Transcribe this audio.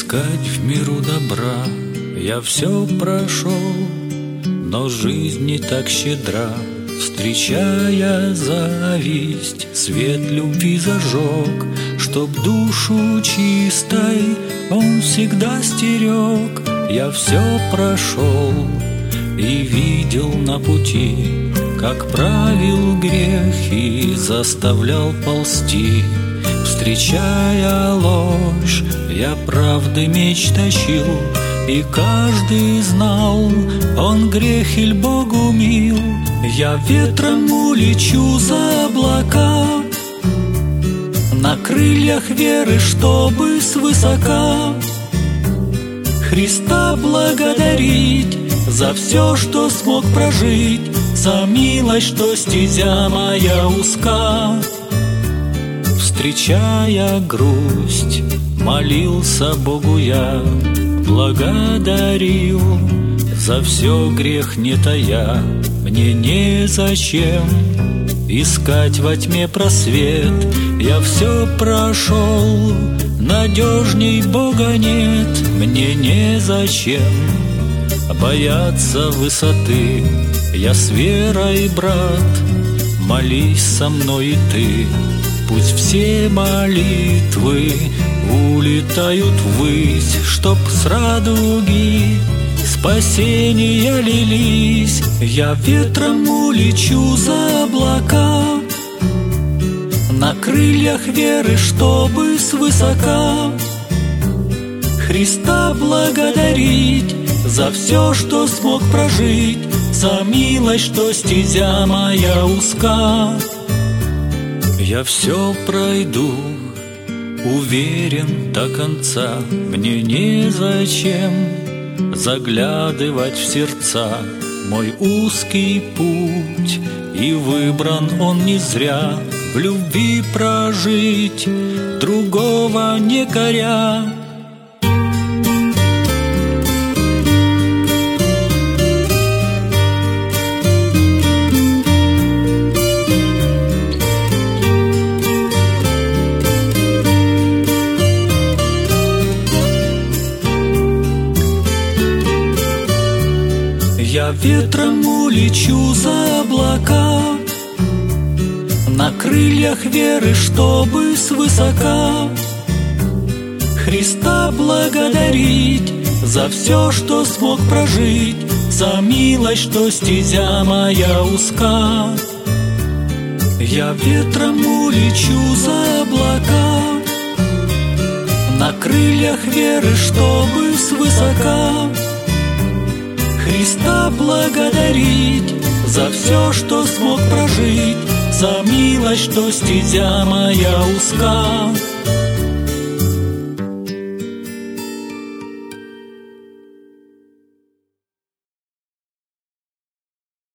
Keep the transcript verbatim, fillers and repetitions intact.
Искать в миру добра я все прошел, но жизнь не так щедра. Встречая зависть, свет любви зажег, чтоб душу чистой он всегда стерег. Я все прошел и видел на пути, как правил грех и заставлял ползти. Встречая ложь, я правды меч тащил, и каждый знал, он грех иль Богу мил. Я ветром улечу за облака, на крыльях веры, чтобы свысока Христа благодарить за все, что смог прожить, за милость, что стезя моя узка. Встречая грусть, молился Богу я, благодарил за все грех не тая. Мне незачем искать во тьме просвет, я все прошел, надежней Бога нет. Мне незачем бояться высоты, я с верой, брат, молись со мной и ты. Пусть все молитвы улетают ввысь, чтоб с радуги спасения лились. Я ветром улечу за облака, на крыльях веры, чтобы свысока Христа благодарить за все, что смог прожить, за милость, что стезя моя узка. Я все пройду, уверен до конца. Мне незачем заглядывать в сердца. Мой узкий путь, и выбран он не зря. В любви прожить, другого не коря. Я ветром улечу за облака, на крыльях веры, чтобы свысока Христа благодарить за все, что смог прожить, за милость, что стезя моя узка. Я ветром улечу за облака, на крыльях веры, чтобы свысока Христа благодарить за все, что смог прожить, за милость, что стезя моя узка.